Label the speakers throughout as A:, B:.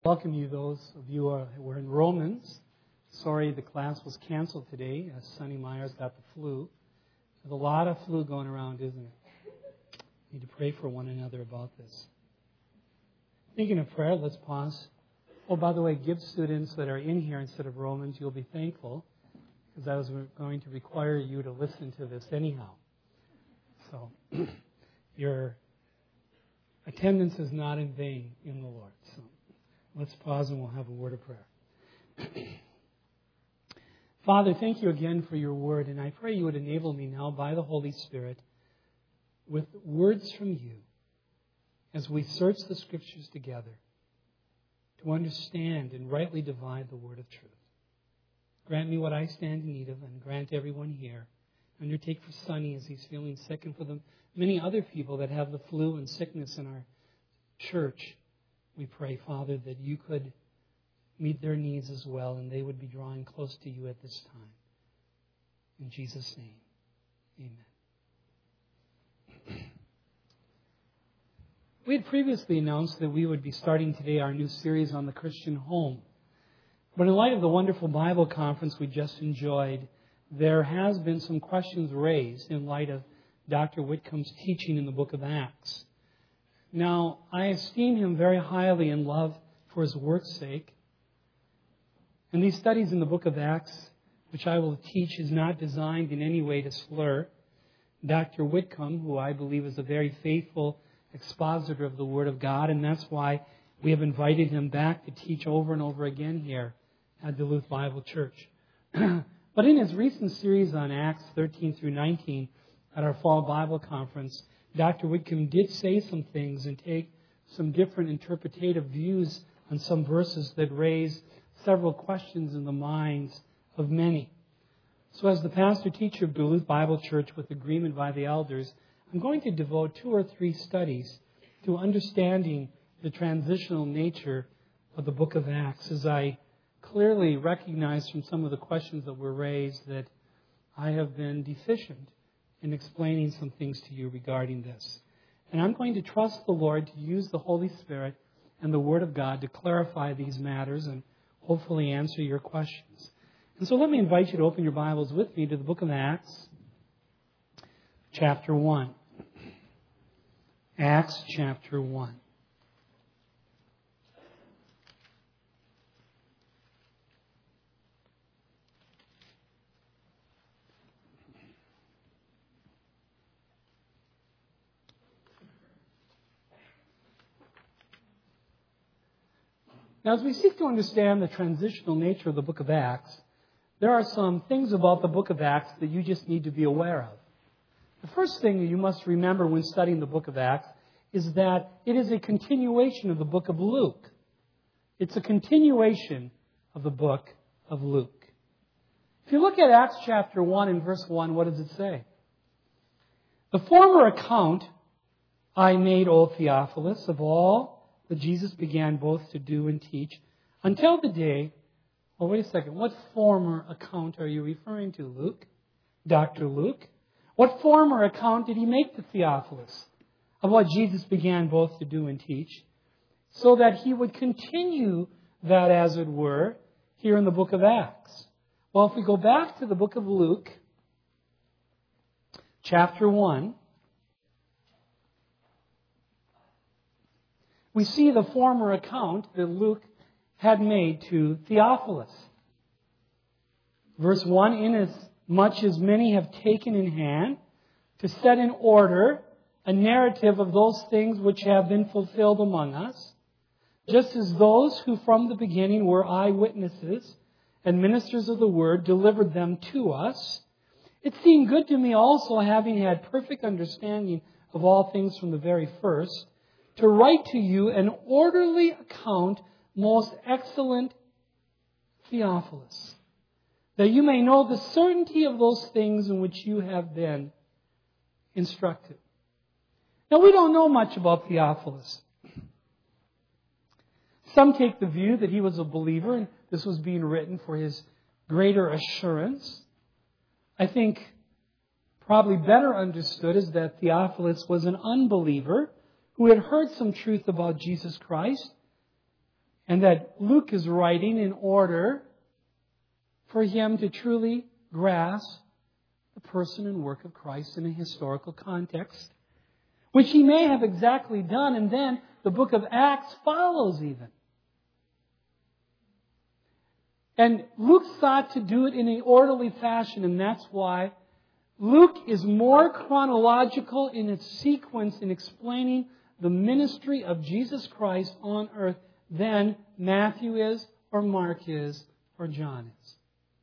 A: Welcome you, those of you who were in Romans. Sorry the class was canceled today. Sonny Myers got the flu. There's a lot of flu going around, isn't it? We need to pray for one another about this. Thinking of prayer, let's pause. Oh, by the way, give students that are in here instead of Romans, you'll be thankful, because I was going to require you to listen to this anyhow. So, your attendance is not in vain in the Lord. So, let's pause and we'll have a word of prayer. Father, thank you again for your word, and I pray you would enable me now by the Holy Spirit with words from you as we search the Scriptures together to understand and rightly divide the word of truth. Grant me what I stand in need of, and grant everyone here. Undertake for Sonny as he's feeling sick, and for the many other people that have the flu and sickness in our church. We pray, Father, that you could meet their needs as well, and they would be drawing close to you at this time. In Jesus' name, amen. We had previously announced that we would be starting today our new series on the Christian home. But in light of the wonderful Bible conference we just enjoyed, there has been some questions raised in light of Dr. Whitcomb's teaching in the book of Acts. Now, I esteem him very highly in love for his work's sake. And these studies in the book of Acts, which I will teach, is not designed in any way to slur Dr. Whitcomb, who I believe is a very faithful expositor of the Word of God, and that's why we have invited him back to teach over and over again here at Duluth Bible Church. But in his recent series on Acts 13 through 19 at our fall Bible conference, Dr. Whitcomb did say some things and take some different interpretative views on some verses that raise several questions in the minds of many. So as the pastor-teacher of Duluth Bible Church, with agreement by the elders, I'm going to devote 2 or 3 studies to understanding the transitional nature of the book of Acts, as I clearly recognize from some of the questions that were raised that I have been deficient in explaining some things to you regarding this. And I'm going to trust the Lord to use the Holy Spirit and the Word of God to clarify these matters and hopefully answer your questions. And so let me invite you to open your Bibles with me to the book of Acts, chapter 1. Acts chapter 1. Now, as we seek to understand the transitional nature of the book of Acts, there are some things about the book of Acts that you just need to be aware of. The first thing that you must remember when studying the book of Acts is that it is a continuation of the book of Luke. It's a continuation of the book of Luke. If you look at Acts chapter 1 and verse 1, what does it say? The former account I made, O Theophilus, of all that Jesus began both to do and teach until the day... Oh, wait a second. What former account are you referring to, Luke? Dr. Luke? What former account did he make to Theophilus of what Jesus began both to do and teach, so that he would continue that, as it were, here in the book of Acts? Well, if we go back to the book of Luke, chapter 1, we see the former account that Luke had made to Theophilus. Verse 1, inasmuch as many have taken in hand to set in order a narrative of those things which have been fulfilled among us, just as those who from the beginning were eyewitnesses and ministers of the word delivered them to us, it seemed good to me also, having had perfect understanding of all things from the very first, to write to you an orderly account, most excellent Theophilus, that you may know the certainty of those things in which you have been instructed. Now, we don't know much about Theophilus. Some take the view that he was a believer and this was being written for his greater assurance. I think probably better understood is that Theophilus was an unbeliever who had heard some truth about Jesus Christ And that Luke is writing in order for him to truly grasp the person and work of Christ in a historical context, which he may have exactly done, and then the book of Acts follows even. And Luke sought to do it in an orderly fashion, and that's why Luke is more chronological in its sequence in explaining the ministry of Jesus Christ on earth than Matthew is, or Mark is, or John is.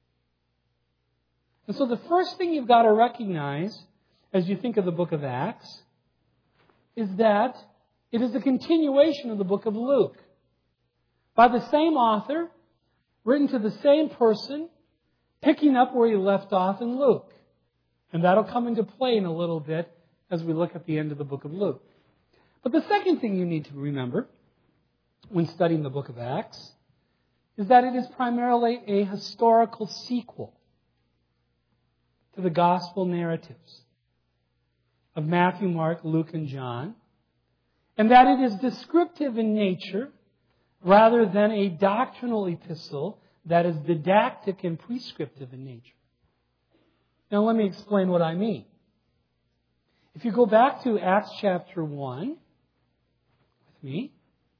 A: And so the first thing you've got to recognize as you think of the book of Acts is that it is a continuation of the book of Luke. By the same author, written to the same person, picking up where he left off in Luke. And that'll come into play in a little bit as we look at the end of the book of Luke. But the second thing you need to remember when studying the book of Acts is that it is primarily a historical sequel to the gospel narratives of Matthew, Mark, Luke, and John, and that it is descriptive in nature rather than a doctrinal epistle that is didactic and prescriptive in nature. Now let me explain what I mean. If you go back to Acts chapter 1 with me,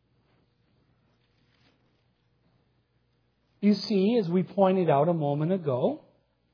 A: you see, as we pointed out a moment ago,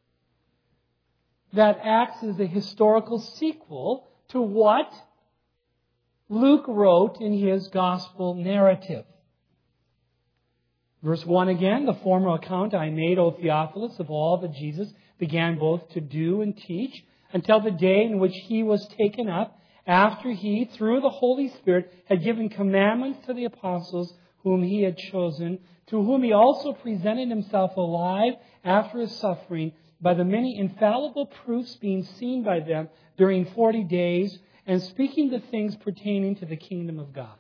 A: that Acts is a historical sequel to what Luke wrote in his gospel narrative. Verse 1 again, the former account I made, O Theophilus, of all that Jesus began both to do and teach until the day in which he was taken up, after he, through the Holy Spirit, had given commandments to the apostles whom he had chosen, to whom he also presented himself alive after his suffering, by the many infallible proofs being seen by them during 40 days, and speaking the things pertaining to the kingdom of God.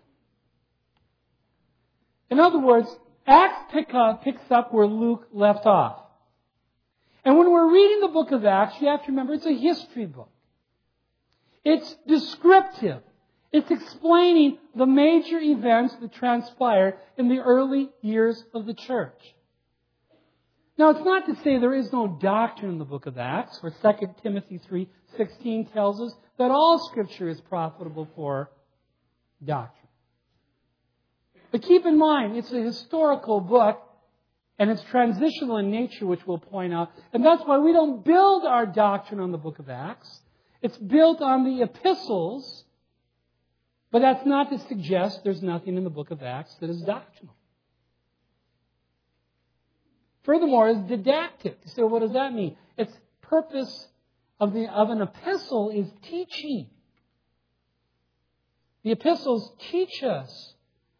A: In other words, Acts picks up where Luke left off. And when we're reading the book of Acts, you have to remember it's a history book. It's descriptive. It's explaining the major events that transpired in the early years of the church. Now, it's not to say there is no doctrine in the book of Acts, where 2 Timothy 3:16 tells us that all Scripture is profitable for doctrine. But keep in mind, it's a historical book, and it's transitional in nature, which we'll point out. And that's why we don't build our doctrine on the book of Acts. It's built on the epistles, but that's not to suggest there's nothing in the book of Acts that is doctrinal. Furthermore, it's didactic. So what does that mean? Its purpose of an epistle is teaching. The epistles teach us.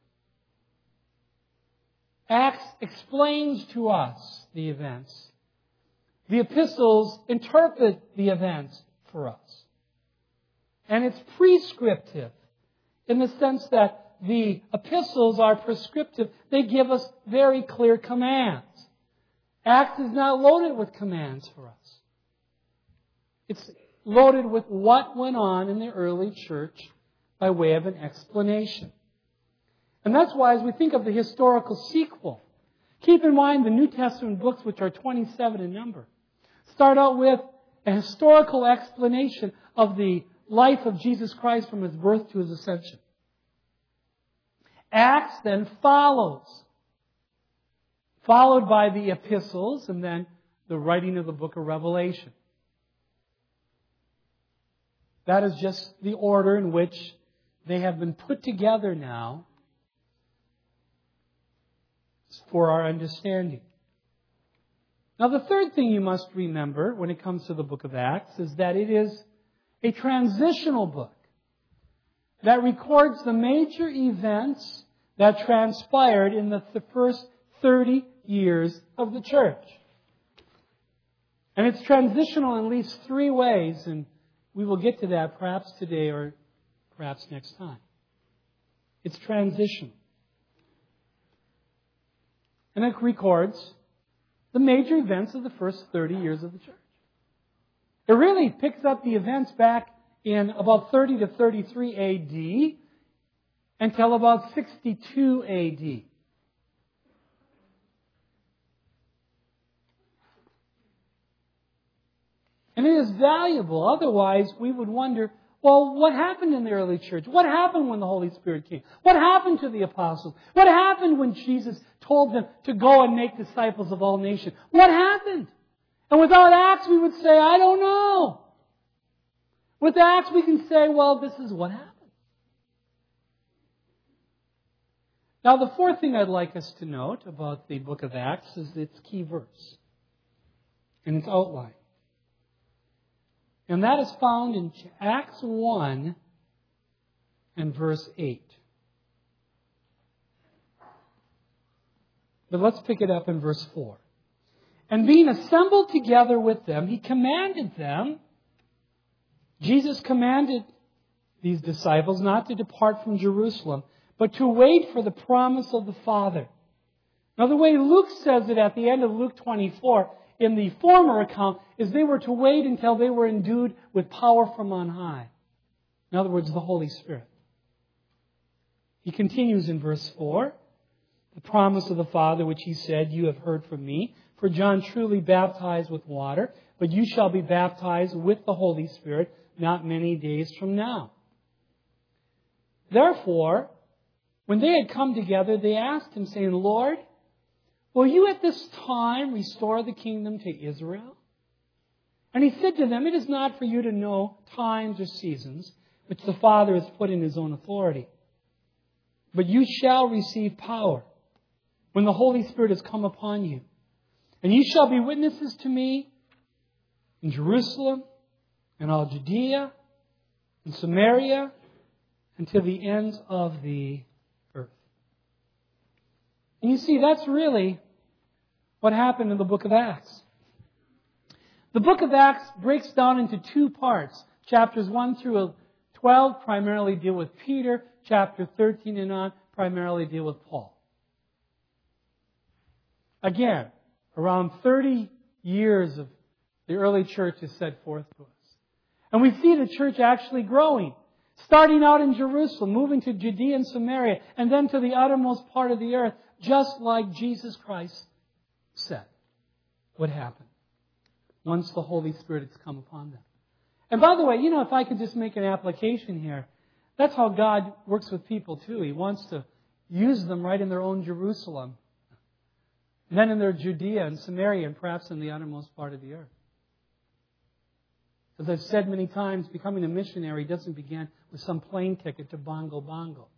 A: Acts explains to us the events. The epistles interpret the events for us. And it's prescriptive in the sense that the epistles are prescriptive. They give us very clear commands. Acts is not loaded with commands for us. It's loaded with what went on in the early church by way of an explanation. And that's why as we think of the historical sequel, keep in mind the New Testament books, which are 27 in number, start out with a historical explanation of the life of Jesus Christ from his birth to his ascension. Acts then followed by the epistles, and then the writing of the book of Revelation. That is just the order in which they have been put together now for our understanding. Now, the third thing you must remember when it comes to the book of Acts is that it is a transitional book that records the major events that transpired in the first 30 years of the church. And it's transitional in at least 3 ways, and we will get to that perhaps today or perhaps next time. It's transitional. And it records the major events of the first 30 years of the church. It really picks up the events back in about 30 to 33 A.D. until about 62 A.D. And it is valuable. Otherwise, we would wonder, well, what happened in the early church? What happened when the Holy Spirit came? What happened to the apostles? What happened when Jesus told them to go and make disciples of all nations? What happened? And without Acts, we would say, I don't know. With Acts, we can say, well, this is what happened. Now, the fourth thing I'd like us to note about the book of Acts is its key verse and its outline. And that is found in Acts 1 and verse 8. But let's pick it up in verse 4. And being assembled together with them, He commanded them, Jesus commanded these disciples not to depart from Jerusalem, but to wait for the promise of the Father. Now, the way Luke says it at the end of Luke 24, in the former account, is they were to wait until they were endued with power from on high. In other words, the Holy Spirit. He continues in verse 4, the promise of the Father, which He said, you have heard from me. For John truly baptized with water, but you shall be baptized with the Holy Spirit not many days from now. Therefore, when they had come together, they asked Him, saying, Lord, will you at this time restore the kingdom to Israel? And He said to them, it is not for you to know times or seasons, which the Father has put in His own authority. But you shall receive power when the Holy Spirit has come upon you. And you shall be witnesses to me in Jerusalem and all Judea and Samaria and to the ends of the earth. And you see, that's really what happened in the book of Acts. The book of Acts breaks down into two parts. Chapters 1 through 12 primarily deal with Peter. Chapter 13 and on primarily deal with Paul. Again, around 30 years of the early church is set forth to us. And we see the church actually growing. Starting out in Jerusalem, moving to Judea and Samaria, and then to the uttermost part of the earth, just like Jesus Christ said would happen once the Holy Spirit has come upon them. And by the way, if I could just make an application here, that's how God works with people too. He wants to use them right in their own Jerusalem, then in their Judea and Samaria, and perhaps in the uttermost part of the earth. As I've said many times, becoming a missionary doesn't begin with some plane ticket to Bongo Bongo.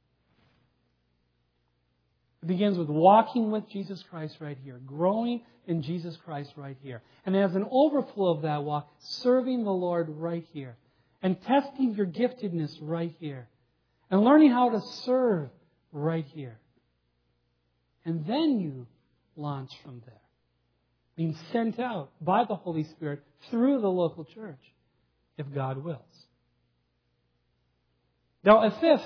A: It begins with walking with Jesus Christ right here, growing in Jesus Christ right here. And as an overflow of that walk, serving the Lord right here. And testing your giftedness right here. And learning how to serve right here. And then you launch from there. Being sent out by the Holy Spirit through the local church, if God wills. Now, a fifth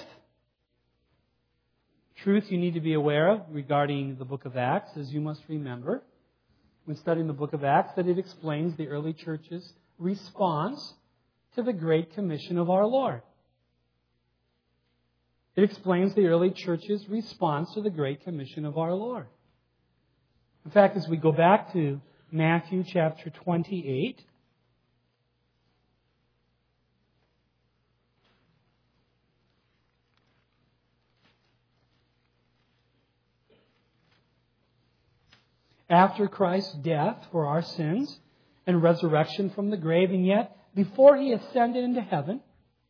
A: truth you need to be aware of regarding the book of Acts is you must remember, when studying the book of Acts, that it explains the early church's response to the Great Commission of our Lord. It explains the early church's response to the Great Commission of our Lord. In fact, as we go back to Matthew chapter 28, after Christ's death for our sins and resurrection from the grave, and yet before He ascended into heaven,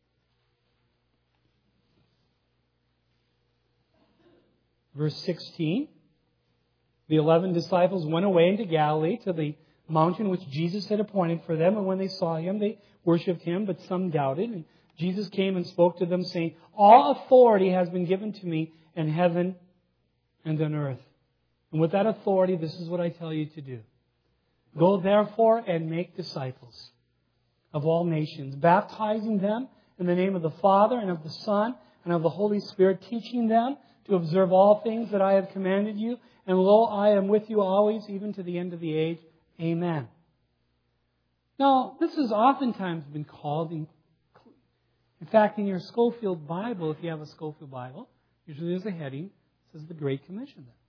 A: verse 16, the 11 disciples went away into Galilee to the mountain which Jesus had appointed for them. And when they saw Him, they worshipped Him, but some doubted. And Jesus came and spoke to them, saying, all authority has been given to me in heaven and on earth. And with that authority, this is what I tell you to do. Go therefore and make disciples of all nations, baptizing them in the name of the Father and of the Son and of the Holy Spirit, teaching them to observe all things that I have commanded you. And lo, I am with you always, even to the end of the age. Amen. Now, this has oftentimes been called, in fact, in your Schofield Bible, if you have a Schofield Bible, usually there's a heading that says the Great Commission there.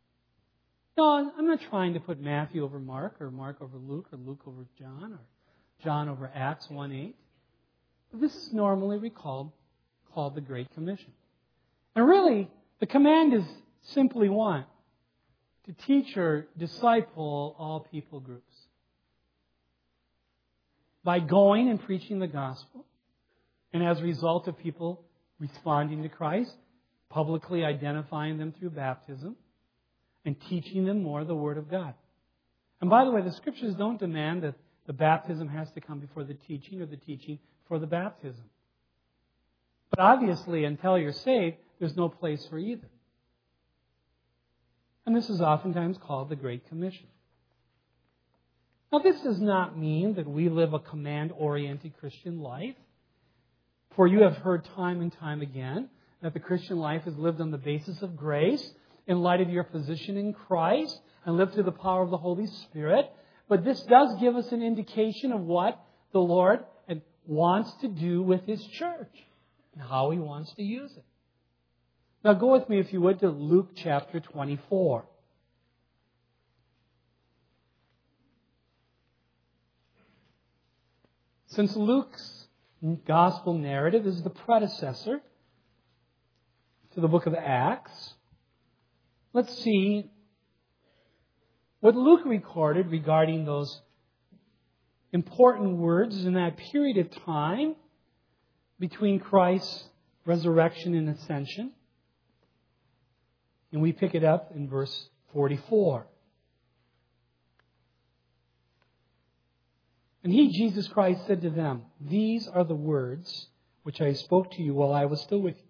A: No, I'm not trying to put Matthew over Mark, or Mark over Luke, or Luke over John, or John over Acts 1:8. But this is normally called the Great Commission. And really, the command is simply one: to teach or disciple all people groups. By going and preaching the gospel, and as a result of people responding to Christ, publicly identifying them through baptism, and teaching them more the Word of God. And by the way, the Scriptures don't demand that the baptism has to come before the teaching or the teaching for the baptism. But obviously, until you're saved, there's no place for either. And this is oftentimes called the Great Commission. Now, this does not mean that we live a command-oriented Christian life. For you have heard time and time again that the Christian life is lived on the basis of grace in light of your position in Christ and lived through the power of the Holy Spirit. But this does give us an indication of what the Lord wants to do with His church and how He wants to use it. Now go with me, if you would, to Luke chapter 24. Since Luke's gospel narrative is the predecessor to the book of Acts, let's see what Luke recorded regarding those important words in that period of time between Christ's resurrection and ascension. And we pick it up in verse 44. And He, Jesus Christ, said to them, "These are the words which I spoke to you while I was still with you,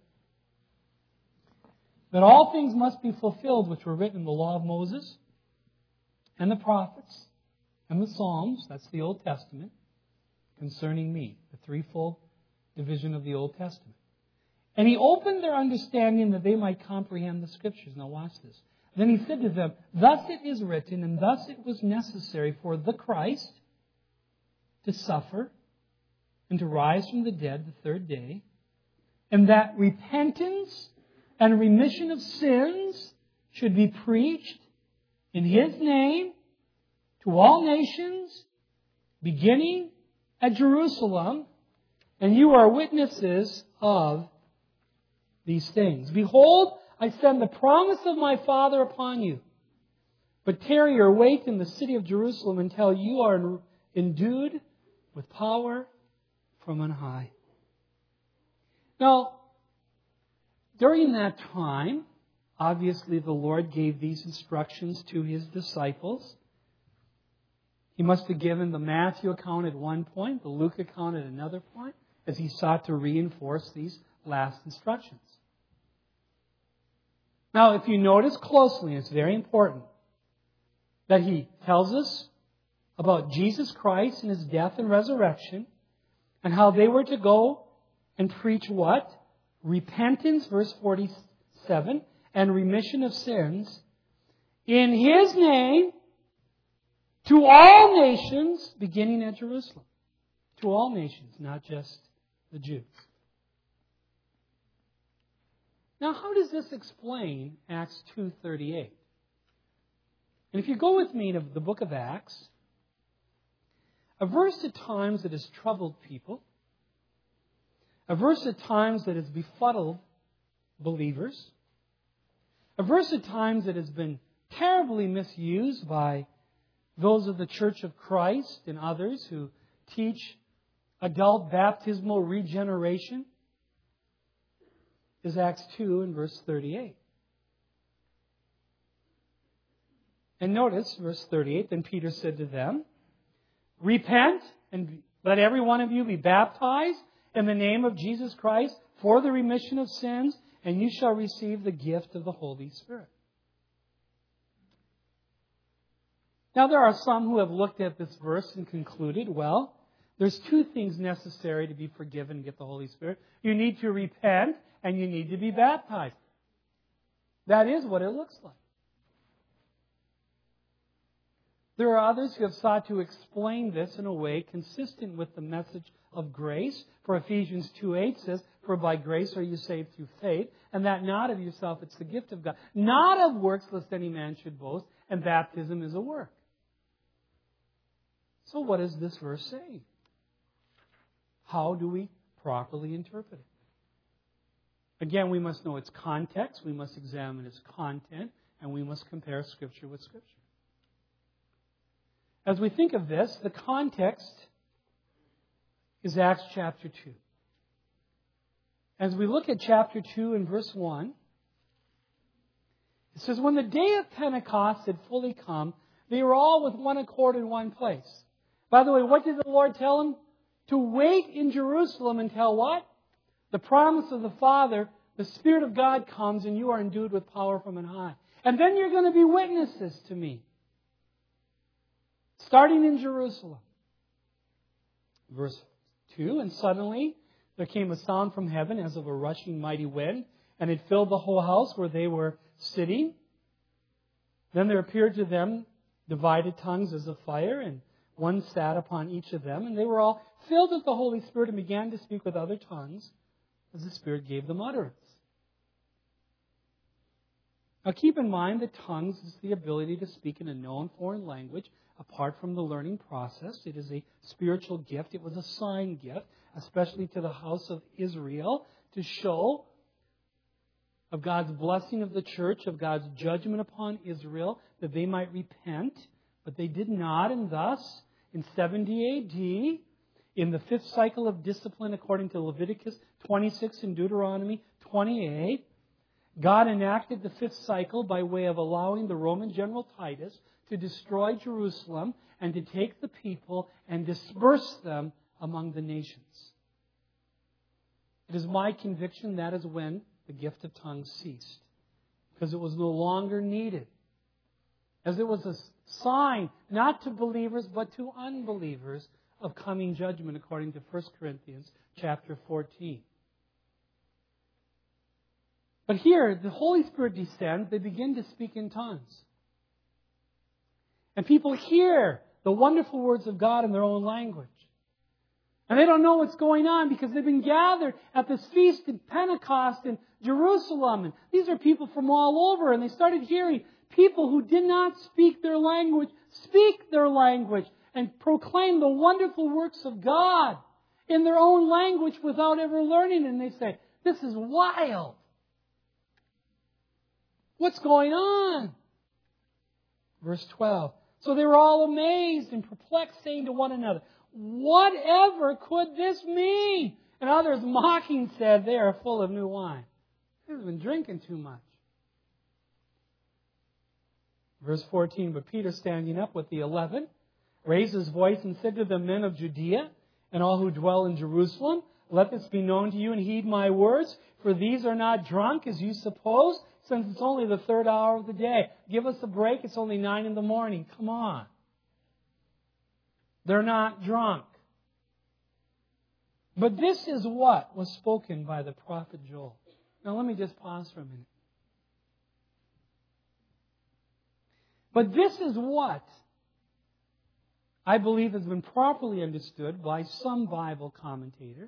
A: that all things must be fulfilled which were written in the law of Moses and the prophets and the Psalms," that's the Old Testament, "concerning me," the threefold division of the Old Testament. "And He opened their understanding that they might comprehend the Scriptures." Now watch this. "Then He said to them, Thus it is written, and thus it was necessary for the Christ to suffer and to rise from the dead the third day, and that repentance and remission of sins should be preached in His name to all nations, beginning at Jerusalem, and you are witnesses of these things. Behold, I send the promise of my Father upon you. But tarry or wait in the city of Jerusalem until you are endued with power from on high." Now, during that time, obviously the Lord gave these instructions to His disciples. He must have given the Matthew account at one point, the Luke account at another point, as He sought to reinforce these last instructions. Now, if you notice closely, it's very important that He tells us about Jesus Christ and His death and resurrection, and how they were to go and preach what? Repentance, verse 47, and remission of sins in His name to all nations, beginning at Jerusalem. To all nations, not just the Jews. Now, how does this explain Acts 2:38? And if you go with me to the book of Acts, a verse at times that has troubled people, a verse at times that has befuddled believers, a verse at times that has been terribly misused by those of the Church of Christ and others who teach adult baptismal regeneration, is Acts 2 and verse 38. And notice verse 38, "Then Peter said to them, Repent and let every one of you be baptized in the name of Jesus Christ for the remission of sins, and you shall receive the gift of the Holy Spirit." Now, there are some who have looked at this verse and concluded, well, there's two things necessary to be forgiven and get the Holy Spirit. You need to repent and you need to be baptized. That is what it looks like. There are others who have sought to explain this in a way consistent with the message of grace. For Ephesians 2:8 says, "For by grace are you saved through faith, and that not of yourself, it's the gift of God. Not of works, lest any man should boast, and baptism is a work." So what is this verse saying? how do we properly interpret it? Again, we must know its context, we must examine its content, and we must compare Scripture with Scripture. As we think of this, the context is Acts chapter 2. As we look at chapter 2 and verse 1, it says, when the day of Pentecost had fully come, they were all with one accord in one place. By the way, what did the Lord tell them? To wait in Jerusalem until what? The promise of the Father, the Spirit of God comes and you are endued with power from on high. And then you're going to be witnesses to me. Starting in Jerusalem. Verse 2, and suddenly there came a sound from heaven as of a rushing mighty wind, and it filled the whole house where they were sitting. Then there appeared to them divided tongues as of fire, and one sat upon each of them, and they were all filled with the Holy Spirit and began to speak with other tongues as the Spirit gave them utterance. Now keep in mind that tongues is the ability to speak in a known foreign language apart from the learning process. It is a spiritual gift. It was a sign gift, especially to the house of Israel, to show of God's blessing of the church, of God's judgment upon Israel, that they might repent. But they did not, and thus, in 70 A.D., in the fifth cycle of discipline according to Leviticus 26 and Deuteronomy 28, God enacted the fifth cycle by way of allowing the Roman general Titus to destroy Jerusalem and to take the people and disperse them among the nations. It is my conviction that is when the gift of tongues ceased, because it was no longer needed. As it was a sign, not to believers, but to unbelievers, of coming judgment, according to 1 Corinthians chapter 14. But here, the Holy Spirit descends, they begin to speak in tongues. And people hear the wonderful words of God in their own language. And they don't know what's going on because they've been gathered at this feast of Pentecost in Jerusalem. And these are people from all over, and they started hearing people who did not speak their language speak their language and proclaim the wonderful works of God in their own language without ever learning. And they say, this is wild. What's going on? Verse 12. So they were all amazed and perplexed, saying to one another, whatever could this mean? And others mocking said, they are full of new wine. They've been drinking too much. Verse 14, but Peter, standing up with the 11, raised his voice and said to the men of Judea and all who dwell in Jerusalem, let this be known to you and heed my words, for these are not drunk as you suppose, since it's only the third hour of the day. Give us a break, it's only 9 a.m. Come on. They're not drunk. But this is what was spoken by the prophet Joel. Now let me just pause for a minute. But this is what I believe has been properly understood by some Bible commentators.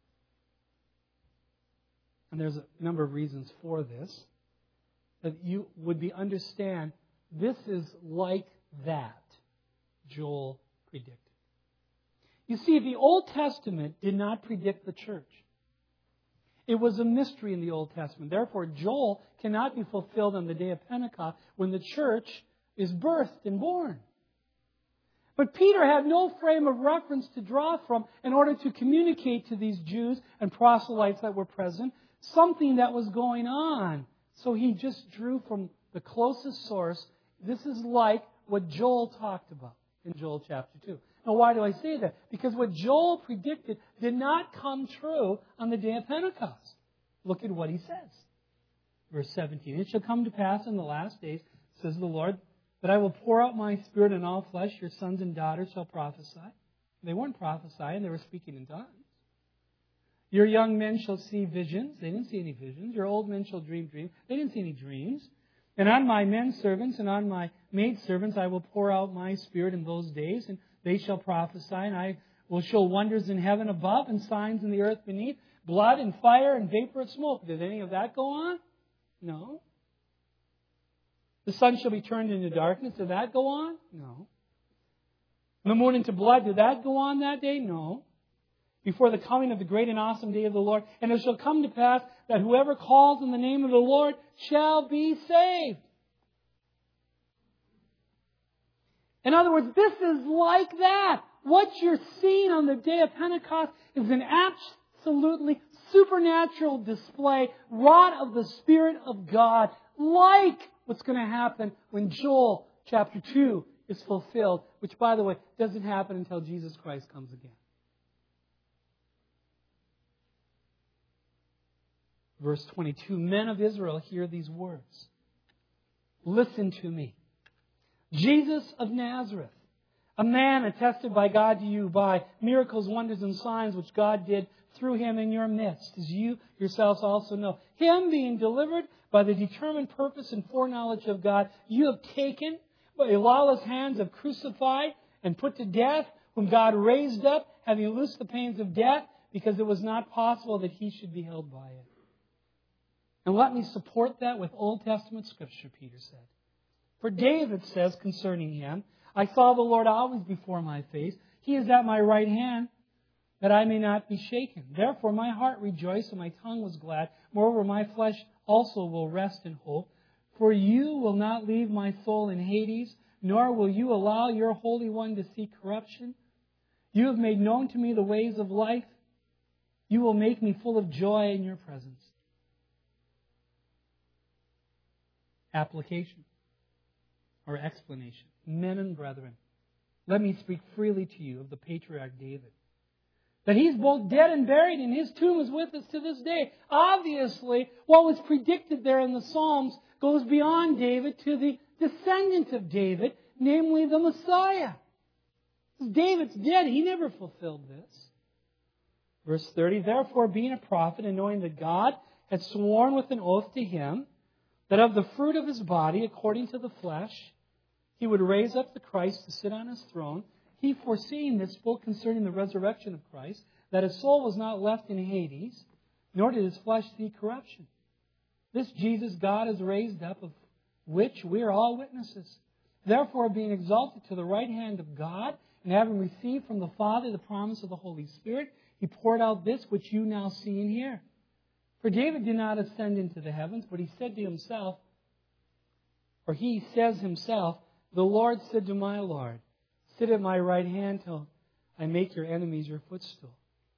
A: And there's a number of reasons for this. That you would understand this is like that Joel predicted. You see, the Old Testament did not predict the church. It was a mystery in the Old Testament. Therefore, Joel cannot be fulfilled on the day of Pentecost when the church is birthed and born. But Peter had no frame of reference to draw from in order to communicate to these Jews and proselytes that were present something that was going on. So he just drew from the closest source. This is like what Joel talked about in Joel chapter 2. Now, why do I say that? Because what Joel predicted did not come true on the day of Pentecost. Look at what he says. Verse 17, it shall come to pass in the last days, says the Lord, that I will pour out my Spirit on all flesh. Your sons and daughters shall prophesy. They weren't prophesying, they were speaking in tongues. Your young men shall see visions. They didn't see any visions. Your old men shall dream dreams. They didn't see any dreams. And on my men servants and on my maid servants I will pour out my Spirit in those days, and they shall prophesy. And I will show wonders in heaven above and signs in the earth beneath, blood and fire and vapor of smoke. Did any of that go on? No. The sun shall be turned into darkness. Did that go on? No. The moon into blood. Did that go on that day? No. before the coming of the great and awesome day of the Lord. And it shall come to pass that whoever calls on the name of the Lord shall be saved. In other words, this is like that. What you're seeing on the day of Pentecost is an absolutely supernatural display wrought of the Spirit of God, like what's going to happen when Joel chapter 2 is fulfilled, which, by the way, doesn't happen until Jesus Christ comes again. Verse 22, men of Israel, hear these words. Listen to me. Jesus of Nazareth, a man attested by God to you by miracles, wonders, and signs which God did through him in your midst, as you yourselves also know. Him being delivered by the determined purpose and foreknowledge of God, you have taken, by lawless hands have crucified and put to death, whom God raised up, having loosed the pains of death, because it was not possible that he should be held by it. And let me support that with Old Testament Scripture, Peter said. For David says concerning him, I saw the Lord always before my face. He is at my right hand, that I may not be shaken. Therefore my heart rejoiced and my tongue was glad. Moreover, my flesh also will rest in hope. For you will not leave my soul in Hades, nor will you allow your Holy One to see corruption. You have made known to me the ways of life. You will make me full of joy in your presence. Application or explanation. Men and brethren, let me speak freely to you of the patriarch David. That he's both dead and buried, and his tomb is with us to this day. Obviously, what was predicted there in the Psalms goes beyond David to the descendant of David, namely the Messiah. David's dead. He never fulfilled this. Verse 30, therefore, being a prophet, and knowing that God had sworn with an oath to him, that of the fruit of his body, according to the flesh, he would raise up the Christ to sit on his throne, he, foreseeing this, spoke concerning the resurrection of Christ, that his soul was not left in Hades, nor did his flesh see corruption. This Jesus God has raised up, of which we are all witnesses. Therefore, being exalted to the right hand of God, and having received from the Father the promise of the Holy Spirit, he poured out this which you now see and hear. For David did not ascend into the heavens, but he said to himself, or he says himself, the Lord said to my Lord, sit at my right hand till I make your enemies your footstool.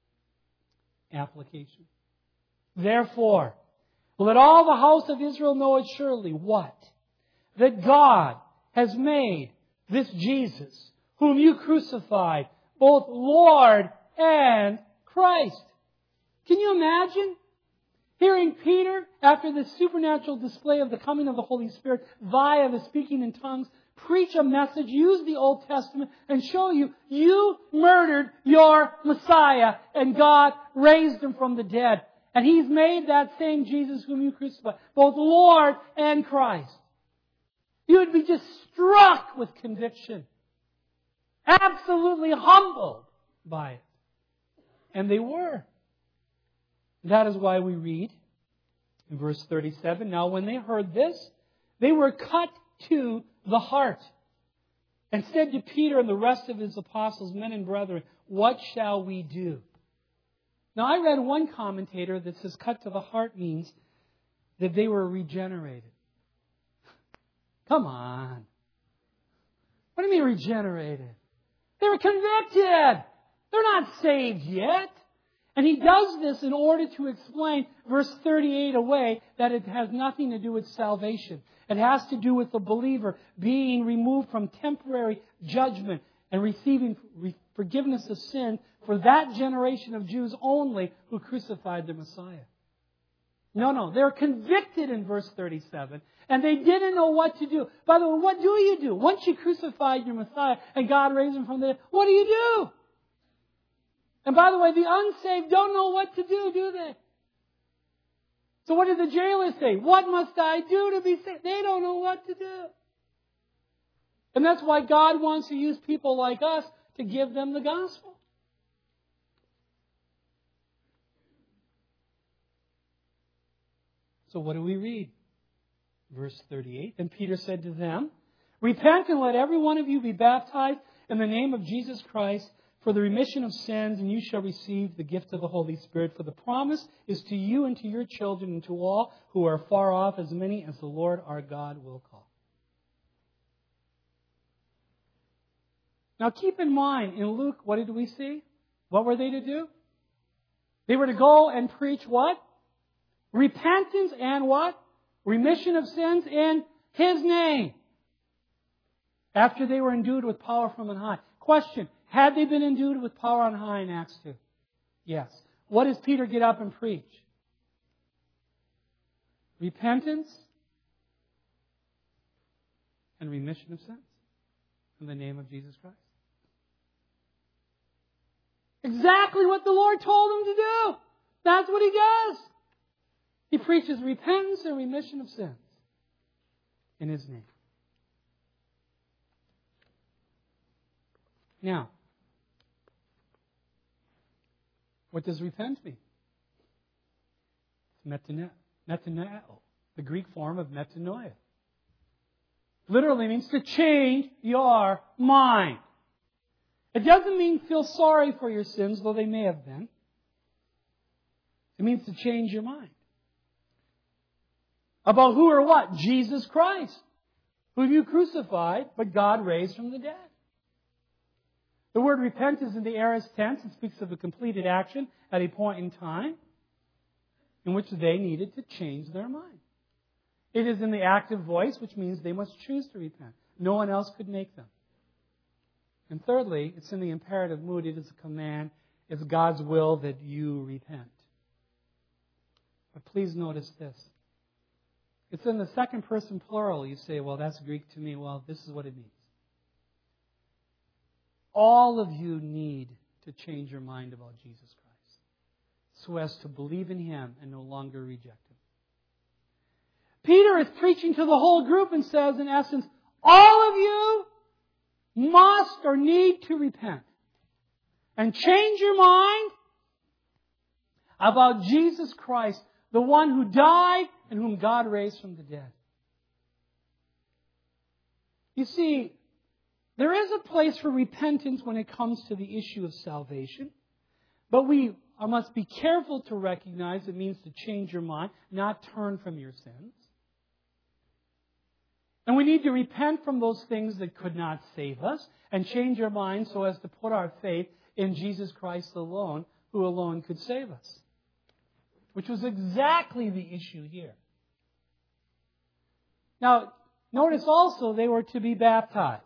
A: Application. Therefore, let all the house of Israel know it surely. What? That God has made this Jesus, whom you crucified, both Lord and Christ. Can you imagine hearing Peter, after the supernatural display of the coming of the Holy Spirit via the speaking in tongues, preach a message, use the Old Testament, and show you murdered your Messiah, and God raised him from the dead. And he's made that same Jesus whom you crucified, both Lord and Christ. You would be just struck with conviction. Absolutely humbled by it. And they were. That is why we read in verse 37, now when they heard this, they were cut to the heart, and said to Peter and the rest of his apostles, men and brethren, what shall we do? Now I read one commentator that says cut to the heart means that they were regenerated. Come on. What do you mean regenerated? They were convicted. They're not saved yet. And he does this in order to explain verse 38 away that it has nothing to do with salvation. It has to do with the believer being removed from temporary judgment and receiving forgiveness of sin for that generation of Jews only who crucified the Messiah. No. They're convicted in verse 37, and they didn't know what to do. By the way, what do? Once you crucified your Messiah and God raised him from the dead, what do? And by the way, the unsaved don't know what to do they? So what did the jailer say? What must I do to be saved? They don't know what to do. And that's why God wants to use people like us to give them the gospel. So what do we read? Verse 38. Then Peter said to them, repent and let every one of you be baptized in the name of Jesus Christ for the remission of sins, and you shall receive the gift of the Holy Spirit. For the promise is to you and to your children and to all who are far off, as many as the Lord our God will call. Now keep in mind, in Luke, what did we see? What were they to do? They were to go and preach what? Repentance and what? Remission of sins in His name. After they were endued with power from on high. Question, had they been endued with power on high in Acts 2? Yes. What does Peter get up and preach? Repentance and remission of sins in the name of Jesus Christ. Exactly what the Lord told him to do. That's what He does. He preaches repentance and remission of sins in His name. Now, what does repent mean? It's metaneo, the Greek form of metanoia. Literally means to change your mind. It doesn't mean feel sorry for your sins, though they may have been. It means to change your mind. About who or what? Jesus Christ, who you crucified, but God raised from the dead. The word repent is in the aorist tense. It speaks of a completed action at a point in time in which they needed to change their mind. It is in the active voice, which means they must choose to repent. No one else could make them. And thirdly, it's in the imperative mood. It is a command. It's God's will that you repent. But please notice this. It's in the second person plural. You say, well, that's Greek to me. Well, this is what it means. All of you need to change your mind about Jesus Christ so as to believe in Him and no longer reject Him. Peter is preaching to the whole group and says, in essence, all of you must or need to repent and change your mind about Jesus Christ, the one who died and whom God raised from the dead. You see, there is a place for repentance when it comes to the issue of salvation, but we must be careful to recognize it means to change your mind, not turn from your sins. And we need to repent from those things that could not save us and change our mind so as to put our faith in Jesus Christ alone, who alone could save us. Which was exactly the issue here. Now, notice also they were to be baptized.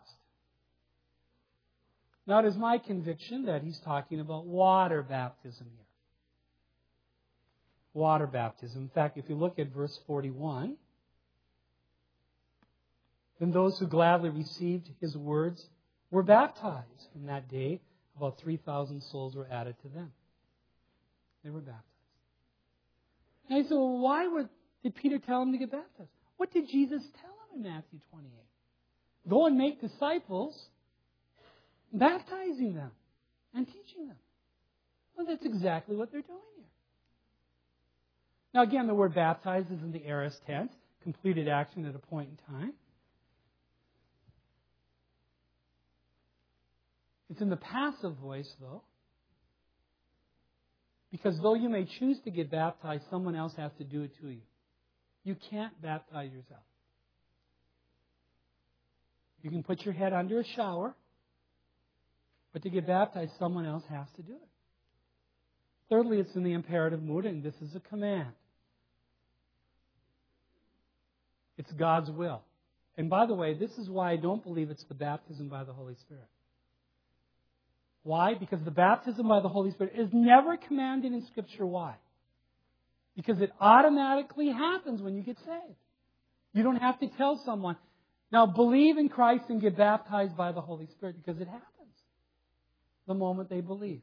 A: Now, it is my conviction that he's talking about water baptism here. Water baptism. In fact, if you look at verse 41, then those who gladly received His words were baptized. In that day, about 3,000 souls were added to them. They were baptized. Now you say, well, why did Peter tell them to get baptized? What did Jesus tell them in Matthew 28? Go and make disciples, baptizing them and teaching them. Well, that's exactly what they're doing here. Now again, the word baptized is in the aorist tense, completed action at a point in time. It's in the passive voice, though. Because though you may choose to get baptized, someone else has to do it to you. You can't baptize yourself. You can put your head under a shower, but to get baptized, someone else has to do it. Thirdly, it's in the imperative mood, and this is a command. It's God's will. And by the way, this is why I don't believe it's the baptism by the Holy Spirit. Why? Because the baptism by the Holy Spirit is never commanded in Scripture. Why? Because it automatically happens when you get saved. You don't have to tell someone, now believe in Christ and get baptized by the Holy Spirit, because it happens the moment they believe.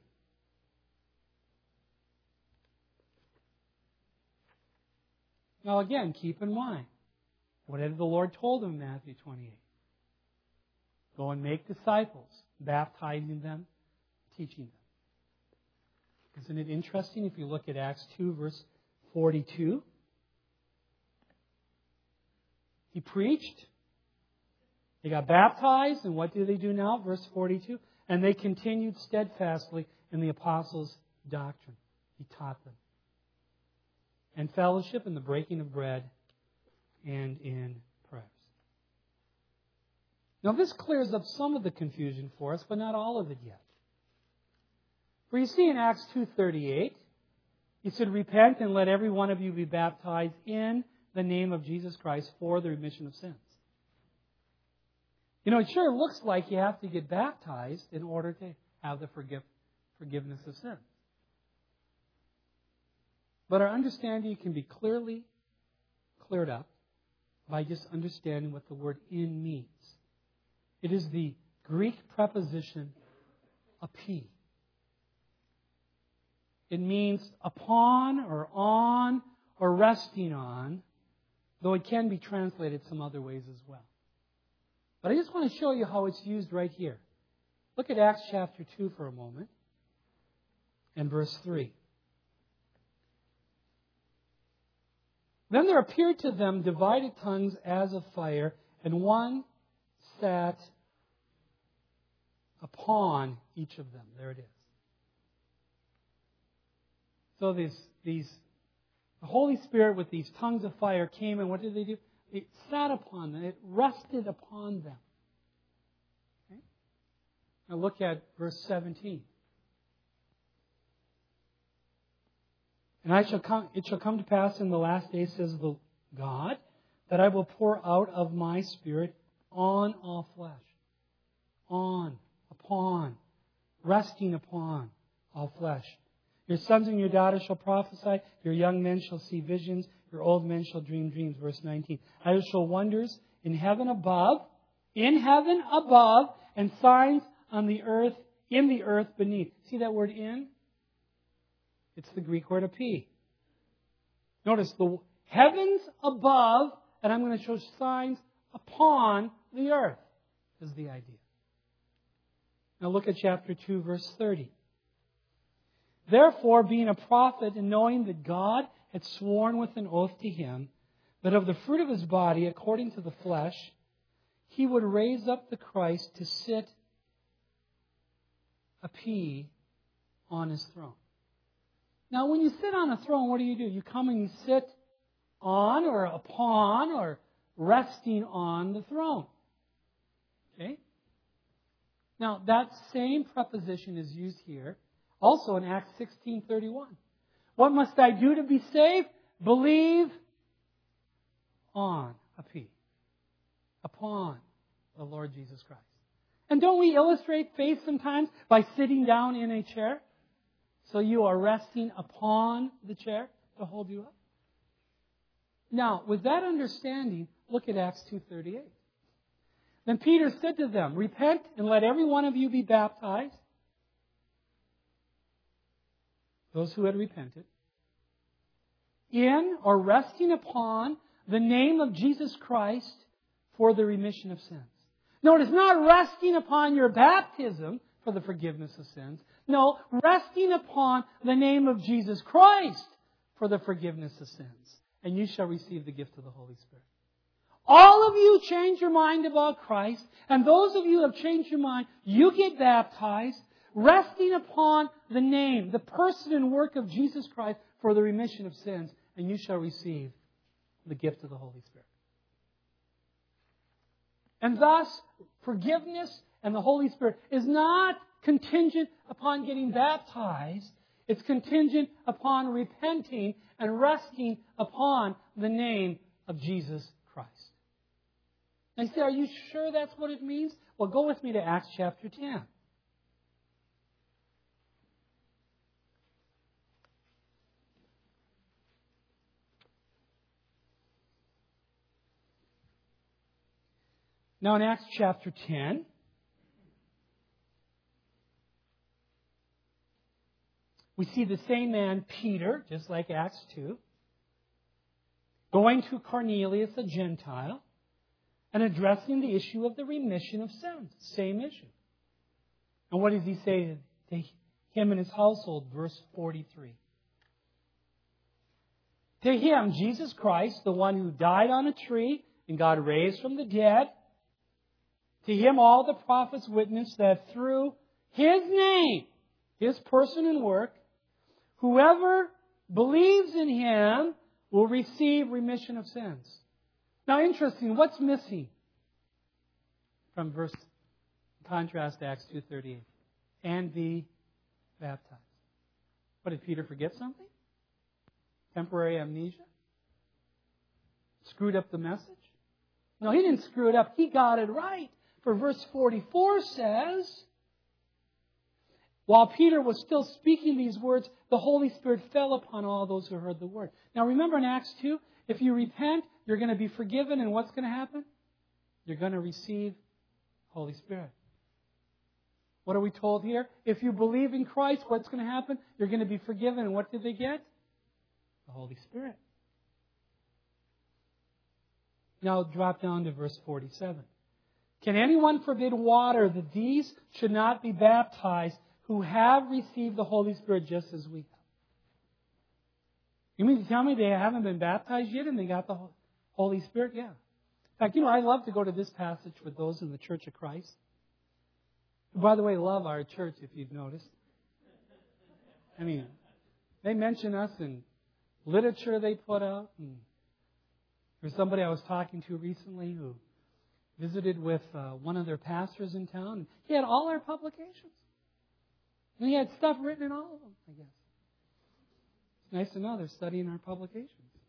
A: Now again, keep in mind, what had the Lord told them in Matthew 28? Go and make disciples, baptizing them, teaching them. Isn't it interesting if you look at Acts 2, verse 42? He preached. They got baptized, and what do they do now? Verse 42. And they continued steadfastly in the apostles' doctrine. He taught them. And fellowship in the breaking of bread and in prayers. Now this clears up some of the confusion for us, but not all of it yet. For you see in Acts 2:38, he said, repent and let every one of you be baptized in the name of Jesus Christ for the remission of sins. You know, it sure looks like you have to get baptized in order to have the forgiveness of sins. But our understanding can be cleared up by just understanding what the word in means. It is the Greek preposition api. It means upon or on or resting on, though it can be translated some other ways as well. But I just want to show you how it's used right here. Look at Acts chapter 2 for a moment and verse 3. Then there appeared to them divided tongues as of fire, and one sat upon each of them. There it is. So the Holy Spirit with these tongues of fire came, and what did they do? It sat upon them. It rested upon them. Okay? Now look at verse 17. And it shall come to pass in the last days, says the God, that I will pour out of my Spirit on all flesh. On, upon, resting upon all flesh. Your sons and your daughters shall prophesy. Your young men shall see visions. Your old men shall dream dreams. Verse 19. I will show wonders in heaven above, and signs on the earth, in the earth beneath. See that word in? It's the Greek word api. Notice the heavens above, and I'm going to show signs upon the earth, is the idea. Now look at chapter 2, verse 30. Therefore, being a prophet and knowing that God had sworn with an oath to him that of the fruit of his body, according to the flesh, he would raise up the Christ to sit api on his throne. Now, when you sit on a throne, what do? You come and you sit on or upon or resting on the throne. Okay? Now, that same preposition is used here also in Acts 16:31. What must I do to be saved? Believe on, api, upon the Lord Jesus Christ. And don't we illustrate faith sometimes by sitting down in a chair? So you are resting upon the chair to hold you up. Now, with that understanding, look at Acts 2:38. Then Peter said to them, repent and let every one of you be baptized. Those who had repented. In or resting upon the name of Jesus Christ for the remission of sins. Notice, not resting upon your baptism for the forgiveness of sins. No, resting upon the name of Jesus Christ for the forgiveness of sins. And you shall receive the gift of the Holy Spirit. All of you change your mind about Christ. And those of you who have changed your mind, you get baptized, resting upon the name, the person and work of Jesus Christ for the remission of sins. And you shall receive the gift of the Holy Spirit. And thus, forgiveness and the Holy Spirit is not contingent upon getting baptized. It's contingent upon repenting and resting upon the name of Jesus Christ. And you say, are you sure that's what it means? Well, go with me to Acts chapter 10. Now in Acts chapter 10, we see the same man, Peter, just like Acts 2, going to Cornelius, a Gentile, and addressing the issue of the remission of sins. Same issue. And what does he say to him and his household? Verse 43. To him, Jesus Christ, the one who died on a tree and God raised from the dead, to him all the prophets witness that through His name, His person and work, whoever believes in Him will receive remission of sins. Now, interesting, what's missing from verse, contrast to Acts 2:38? And be baptized. What, did Peter forget something? Temporary amnesia? Screwed up the message? No, he didn't screw it up. He got it right. For verse 44 says, while Peter was still speaking these words, the Holy Spirit fell upon all those who heard the word. Now remember in Acts 2, if you repent, you're going to be forgiven, and what's going to happen? You're going to receive the Holy Spirit. What are we told here? If you believe in Christ, what's going to happen? You're going to be forgiven, and what did they get? The Holy Spirit. Now drop down to verse 47. Can anyone forbid water that these should not be baptized who have received the Holy Spirit just as we have? You mean to tell me they haven't been baptized yet and they got the Holy Spirit? Yeah. In fact, I love to go to this passage with those in the Church of Christ. Who, by the way, love our church, if you've noticed. I mean, they mention us in literature they put out. And there's somebody I was talking to recently who visited with one of their pastors in town. And he had all our publications. And he had stuff written in all of them, I guess. It's nice to know they're studying our publications.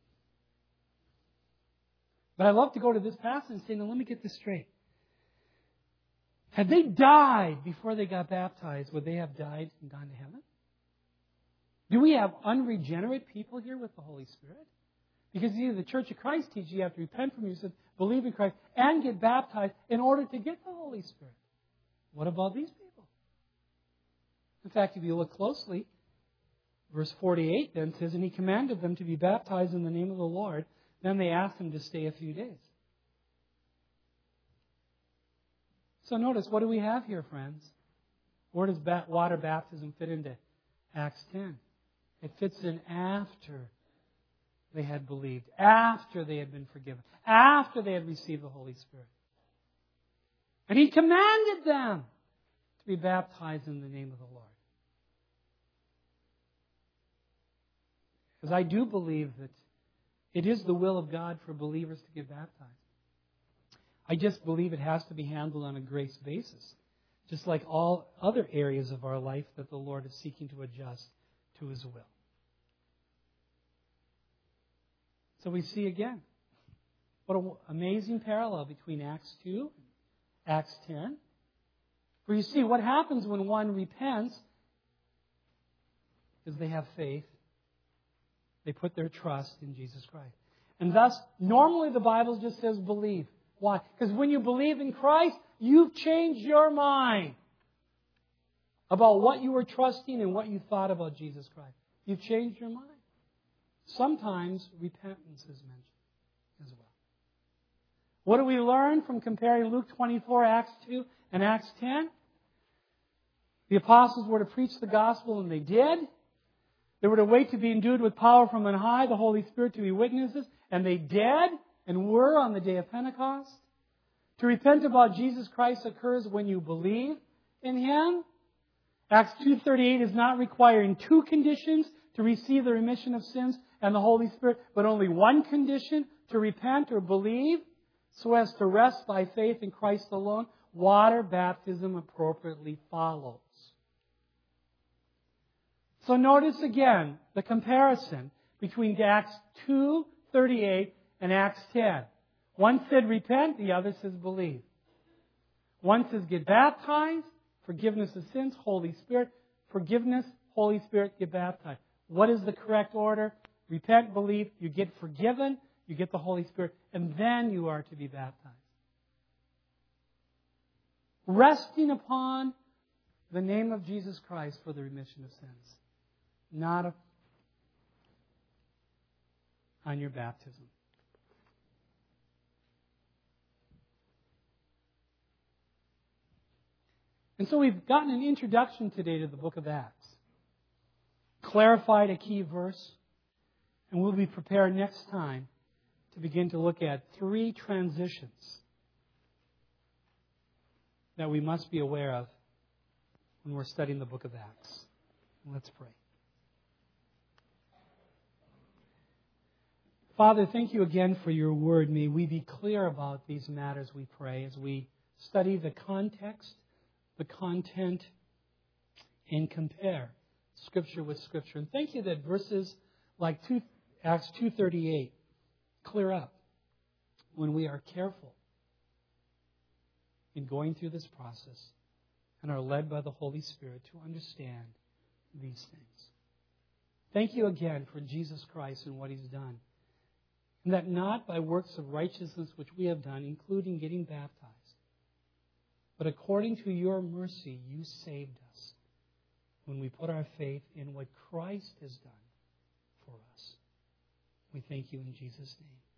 A: But I love to go to this passage and say, now let me get this straight. Had they died before they got baptized, would they have died and gone to heaven? Do we have unregenerate people here with the Holy Spirit? Because either the Church of Christ teaches you have to repent from your sins, believe in Christ, and get baptized in order to get the Holy Spirit. What about these people? In fact, if you look closely, verse 48 then says, and he commanded them to be baptized in the name of the Lord. Then they asked him to stay a few days. So notice, what do we have here, friends? Where does water baptism fit into Acts 10? It fits in after they had believed, after they had been forgiven, after they had received the Holy Spirit. And he commanded them to be baptized in the name of the Lord. Because I do believe that it is the will of God for believers to get baptized. I just believe it has to be handled on a grace basis, just like all other areas of our life that the Lord is seeking to adjust to His will. So we see again, what an amazing parallel between Acts 2 and Acts 10. For you see, what happens when one repents is they have faith. They put their trust in Jesus Christ. And thus, normally the Bible just says believe. Why? Because when you believe in Christ, you've changed your mind about what you were trusting and what you thought about Jesus Christ. You've changed your mind. Sometimes repentance is mentioned as well. What do we learn from comparing Luke 24, Acts 2, and Acts 10? The apostles were to preach the gospel, and they did. They were to wait to be endued with power from on high, the Holy Spirit to be witnesses, and they did and were on the day of Pentecost. To repent about Jesus Christ occurs when you believe in Him. Acts 2:38 is not requiring two conditions to receive the remission of sins and the Holy Spirit, but only one condition, to repent or believe so as to rest by faith in Christ alone. Water baptism appropriately follows. So notice again the comparison between Acts 2:38 and Acts 10. One said repent, the other says believe. One says get baptized, forgiveness of sins, Holy Spirit, forgiveness, Holy Spirit, get baptized. What is the correct order? Repent, believe, you get forgiven, you get the Holy Spirit, and then you are to be baptized. Resting upon the name of Jesus Christ for the remission of sins. Not on your baptism. And so we've gotten an introduction today to the book of Acts. Clarified a key verse. And we'll be prepared next time to begin to look at 3 transitions that we must be aware of when we're studying the book of Acts. Let's pray. Father, thank you again for your word. May we be clear about these matters, we pray, as we study the context, the content, and compare Scripture with Scripture. And thank you that verses like Acts 2:38 clear up when we are careful in going through this process and are led by the Holy Spirit to understand these things. Thank you again for Jesus Christ and what He's done. And that not by works of righteousness which we have done, including getting baptized, but according to your mercy, you saved us when we put our faith in what Christ has done for us. We thank you in Jesus' name.